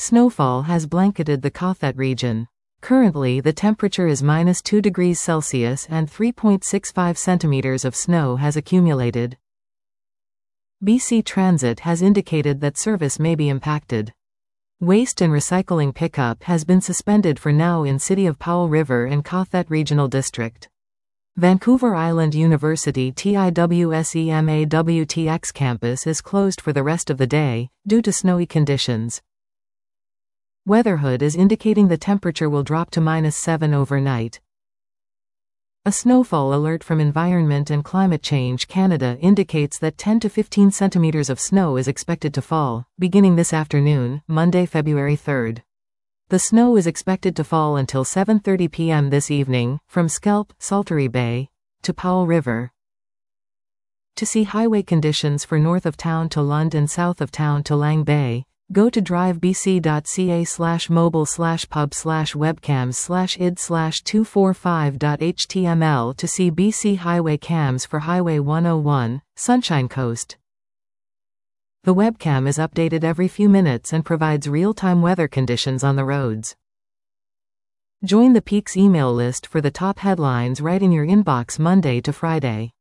Snowfall has blanketed the Cothet region. Currently the temperature is -2 degrees Celsius and 3.65 centimeters of snow has accumulated. BC Transit has indicated that service may be impacted. Waste and recycling pickup has been suspended for now in City of Powell River and Cothet Regional District. Vancouver Island University TIWSEMAWTX campus is closed for the rest of the day, due to snowy conditions. Weatherhood is indicating the temperature will drop to -7 overnight. A snowfall alert from Environment and Climate Change Canada indicates that 10 to 15 centimeters of snow is expected to fall, beginning this afternoon, Monday, February 3rd. The snow is expected to fall until 7:30 p.m. this evening, from Scalp, Saltery Bay, to Powell River. To see highway conditions for north of town to Lund and south of town to Lang Bay, go to drivebc.ca/mobile/webcams/id/245.html to see BC Highway cams for Highway 101, Sunshine Coast. The webcam is updated every few minutes and provides real-time weather conditions on the roads. Join the Peaks email list for the top headlines right in your inbox Monday to Friday.